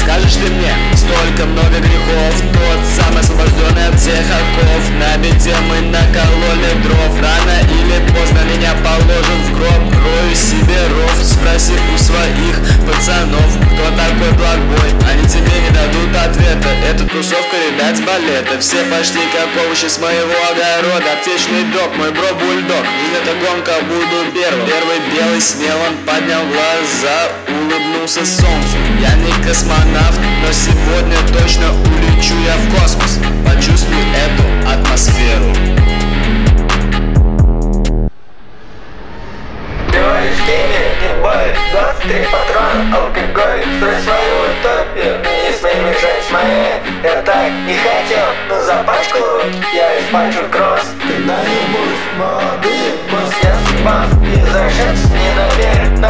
скажешь ты мне, столько много грехов. Тот самый освобожденный от всех оков. На бите мы накололи дров. Рано или поздно меня положат в гроб. Крою себе ров, спроси у своих пацанов, кто такой Blackboy. Они тебе не дадут ответа. Это тусовка ребят с балета. Все почти как овощи с моего огорода. Аптечный док, мой бро бульдог. Жизнь это гонка, буду первым. Первый белый смел, он поднял глаза, улыбнулся солнцу. Я не космонавт, но сегодня точно улечу я в космос. Почувствуй эту атмосферу. Говоришь, химия, не болит, 23 патрона, алкоголь. Строй свою утопию, не смей мешать с моей. Я так не хотел, но за пачку я испачу кросс. Когда-нибудь молодые, босс, я спас, и зашедшись не наверх.